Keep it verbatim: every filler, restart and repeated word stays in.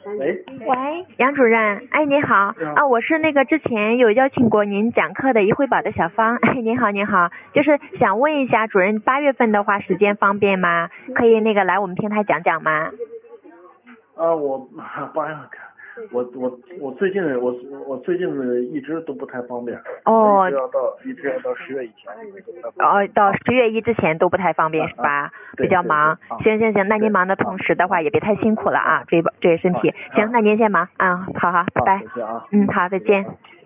喂， 喂，杨主任，哎，你好你好啊，我是那个之前有邀请过您讲课的怡慧宝的小芳，哎，您好，您好，就是想问一下主任，八月份的话时间方便吗？可以那个来我们平台讲讲吗？ 啊，我八月我我我最近我我最近一直都不太方便， 哦一直要到一直要到十月以前。 哦，到十月一之前都不太方便啊是吧？ 啊对比较忙。 对对啊行行行，那您对忙的同时的话也别太辛苦了啊， 啊注意注意身体。 啊行，那您先忙啊，好好，拜好， 拜再。见啊。 嗯，好，再见。